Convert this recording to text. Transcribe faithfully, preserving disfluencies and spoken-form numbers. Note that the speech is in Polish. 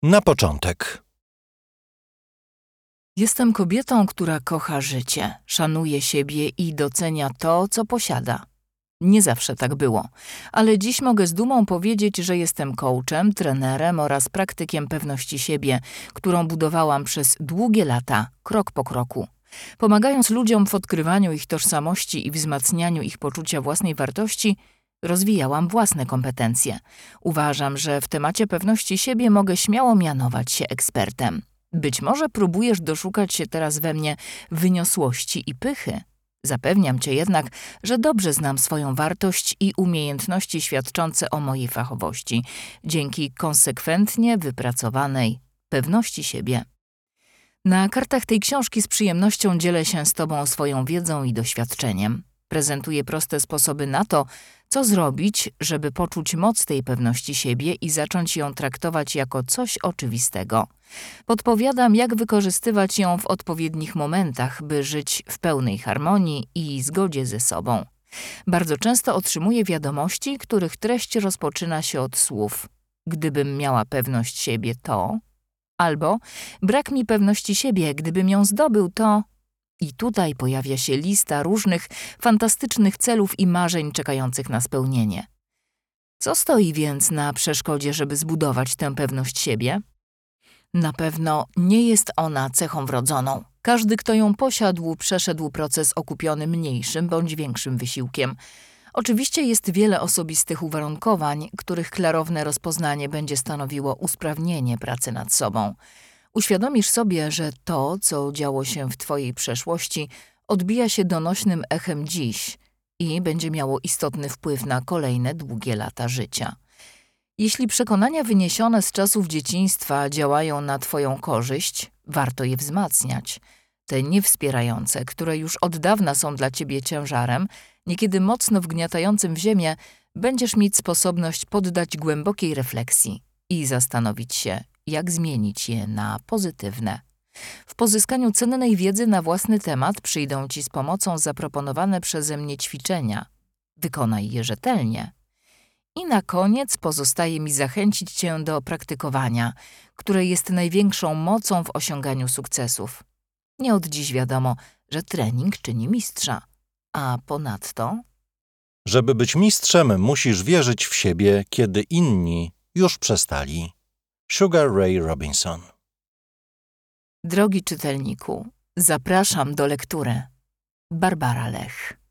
Na początek. Jestem kobietą, która kocha życie, szanuje siebie i docenia to, co posiada. Nie zawsze tak było, ale dziś mogę z dumą powiedzieć, że jestem coachem, trenerem oraz praktykiem pewności siebie, którą budowałam przez długie lata, krok po kroku. Pomagając ludziom w odkrywaniu ich tożsamości i wzmacnianiu ich poczucia własnej wartości, rozwijałam własne kompetencje. Uważam, że w temacie pewności siebie mogę śmiało mianować się ekspertem. Być może próbujesz doszukać się teraz we mnie wyniosłości i pychy. Zapewniam cię jednak, że dobrze znam swoją wartość i umiejętności świadczące o mojej fachowości, dzięki konsekwentnie wypracowanej pewności siebie. Na kartach tej książki z przyjemnością dzielę się z tobą swoją wiedzą i doświadczeniem. Prezentuję proste sposoby na to, co zrobić, żeby poczuć moc tej pewności siebie i zacząć ją traktować jako coś oczywistego. Podpowiadam, jak wykorzystywać ją w odpowiednich momentach, by żyć w pełnej harmonii i zgodzie ze sobą. Bardzo często otrzymuję wiadomości, których treść rozpoczyna się od słów: gdybym miała pewność siebie, to... albo brak mi pewności siebie, gdybym ją zdobył, to... I tutaj pojawia się lista różnych fantastycznych celów i marzeń czekających na spełnienie. Co stoi więc na przeszkodzie, żeby zbudować tę pewność siebie? Na pewno nie jest ona cechą wrodzoną. Każdy, kto ją posiadł, przeszedł proces okupiony mniejszym bądź większym wysiłkiem. Oczywiście jest wiele osobistych uwarunkowań, których klarowne rozpoznanie będzie stanowiło usprawnienie pracy nad sobą. Uświadomisz sobie, że to, co działo się w twojej przeszłości, odbija się donośnym echem dziś i będzie miało istotny wpływ na kolejne długie lata życia. Jeśli przekonania wyniesione z czasów dzieciństwa działają na twoją korzyść, warto je wzmacniać. Te niewspierające, które już od dawna są dla ciebie ciężarem, niekiedy mocno wgniatającym w ziemię, będziesz mieć sposobność poddać głębokiej refleksji i zastanowić się, jak zmienić je na pozytywne. W pozyskaniu cennej wiedzy na własny temat przyjdą ci z pomocą zaproponowane przeze mnie ćwiczenia. Wykonaj je rzetelnie. I na koniec pozostaje mi zachęcić cię do praktykowania, które jest największą mocą w osiąganiu sukcesów. Nie od dziś wiadomo, że trening czyni mistrza, a ponadto... Żeby być mistrzem, musisz wierzyć w siebie, kiedy inni już przestali. Sugar Ray Robinson. Drogi czytelniku, zapraszam do lektury. Barbara Lech.